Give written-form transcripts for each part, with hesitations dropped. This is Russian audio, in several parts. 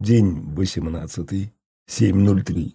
День 18, 7:03.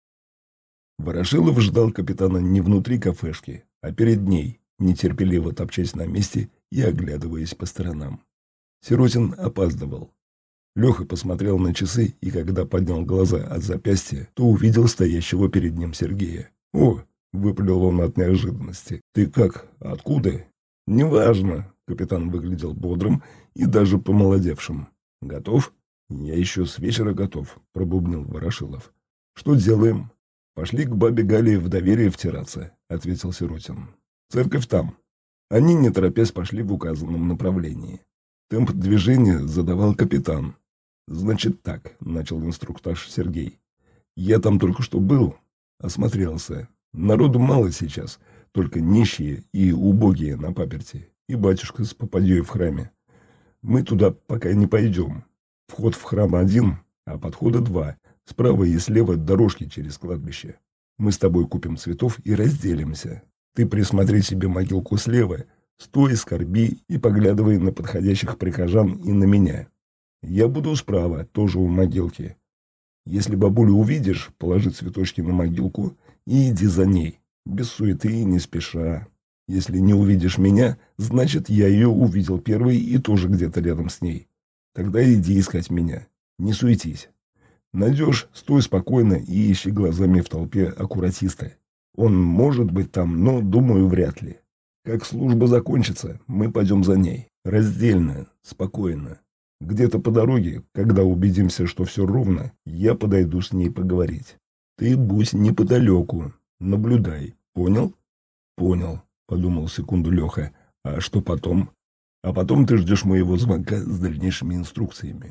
Ворошилов ждал капитана не внутри кафешки, а перед ней, нетерпеливо топчась на месте и оглядываясь по сторонам. Сиротин опаздывал. Леха посмотрел на часы, и когда поднял глаза от запястья, то увидел стоящего перед ним Сергея. «О!» — выпалил он от неожиданности. «Ты как? Откуда?» «Неважно». Капитан выглядел бодрым и даже помолодевшим. «Готов?» «Я еще с вечера готов», — пробубнил Ворошилов. «Что делаем?» «Пошли к бабе Гале в доверие втираться», — ответил Сиротин. «Церковь там». Они, не торопясь, пошли в указанном направлении. Темп движения задавал капитан. «Значит так», — начал инструктаж Сергей. «Я там только что был, осмотрелся. Народу мало сейчас, только нищие и убогие на паперти, и батюшка с попадьей в храме. Мы туда пока не пойдем. Вход в храм один, а подхода два. Справа и слева дорожки через кладбище. Мы с тобой купим цветов и разделимся. Ты присмотри себе могилку слева, стой, скорби и поглядывай на подходящих прихожан и на меня. Я буду справа, тоже у могилки. Если бабулю увидишь, положи цветочки на могилку и иди за ней, без суеты и не спеша. Если не увидишь меня, значит, я ее увидел первой и тоже где-то рядом с ней. Тогда иди искать меня. Не суетись. Найдешь, стой спокойно и ищи глазами в толпе аккуратиста. Он может быть там, но, думаю, вряд ли. Как служба закончится, мы пойдем за ней. Раздельно, спокойно. Где-то по дороге, когда убедимся, что все ровно, я подойду с ней поговорить. Ты будь неподалеку. Наблюдай. Понял? Понял, подумал секунду Леха. А что потом? А потом ты ждешь моего звонка с дальнейшими инструкциями.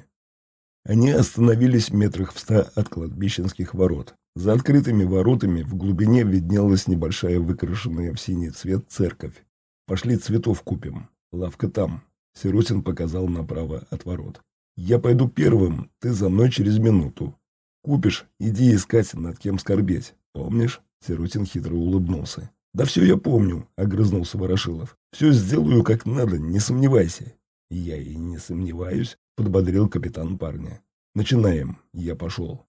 Они остановились метрах в 100 от кладбищенских ворот. За открытыми воротами в глубине виднелась небольшая выкрашенная в синий цвет церковь. «Пошли цветов купим. Лавка там». Сиротин показал направо от ворот. «Я пойду первым, ты за мной через минуту. Купишь, иди искать, над кем скорбеть. Помнишь?» Сиротин хитро улыбнулся. «Да все я помню», — огрызнулся Ворошилов. «Все сделаю как надо, не сомневайся». «Я и не сомневаюсь», — подбодрил капитан парня. «Начинаем. Я пошел».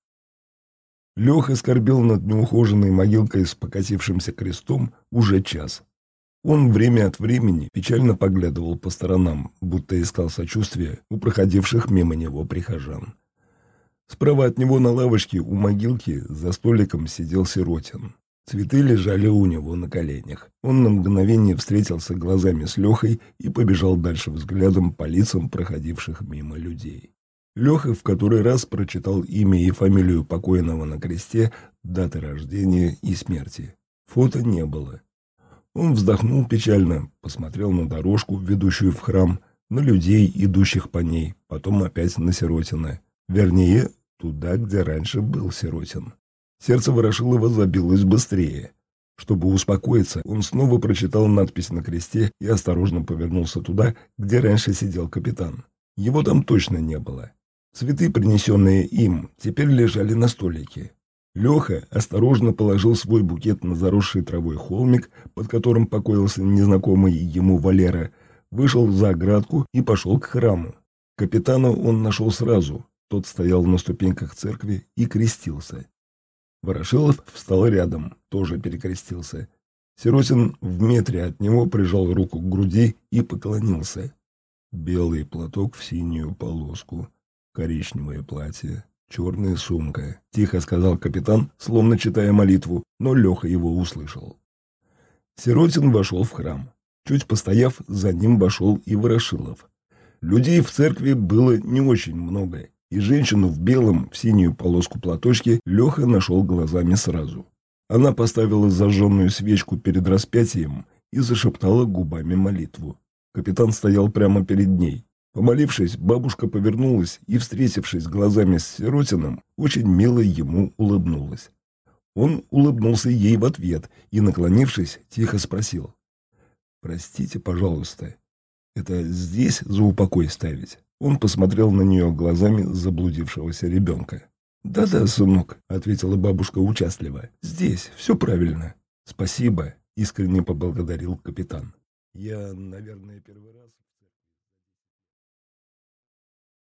Леха скорбел над неухоженной могилкой с покосившимся крестом уже час. Он время от времени печально поглядывал по сторонам, будто искал сочувствия у проходивших мимо него прихожан. Справа от него на лавочке у могилки за столиком сидел Сиротин. Цветы лежали у него на коленях. Он на мгновение встретился глазами с Лехой и побежал дальше взглядом по лицам проходивших мимо людей. Леха в который раз прочитал имя и фамилию покойного на кресте, даты рождения и смерти. Фото не было. Он вздохнул печально, посмотрел на дорожку, ведущую в храм, на людей, идущих по ней, потом опять на Сиротина. Вернее, туда, где раньше был Сиротин. Сердце Ворошилова забилось быстрее. Чтобы успокоиться, он снова прочитал надпись на кресте и осторожно повернулся туда, где раньше сидел капитан. Его там точно не было. Цветы, принесенные им, теперь лежали на столике. Леха осторожно положил свой букет на заросший травой холмик, под которым покоился незнакомый ему Валера, вышел за оградку и пошел к храму. Капитана он нашел сразу. Тот стоял на ступеньках церкви и крестился. Ворошилов встал рядом, тоже перекрестился. Сиротин в метре от него прижал руку к груди и поклонился. Белый платок в синюю полоску, коричневое платье, черная сумка, — тихо сказал капитан, словно читая молитву, но Леха его услышал. Сиротин вошел в храм. Чуть постояв, за ним вошел и Ворошилов. Людей в церкви было не очень много, и женщину в белом, в синюю полоску платочке Леха нашел глазами сразу. Она поставила зажженную свечку перед распятием и зашептала губами молитву. Капитан стоял прямо перед ней. Помолившись, бабушка повернулась и, встретившись глазами с Сиротиным, очень мило ему улыбнулась. Он улыбнулся ей в ответ и, наклонившись, тихо спросил: «Простите, пожалуйста, это здесь за упокой ставить?» Он посмотрел на нее глазами заблудившегося ребенка. «Да-да, сынок», — ответила бабушка участливо. «Здесь, все правильно». «Спасибо», — искренне поблагодарил капитан. «Я, наверное, первый раз...»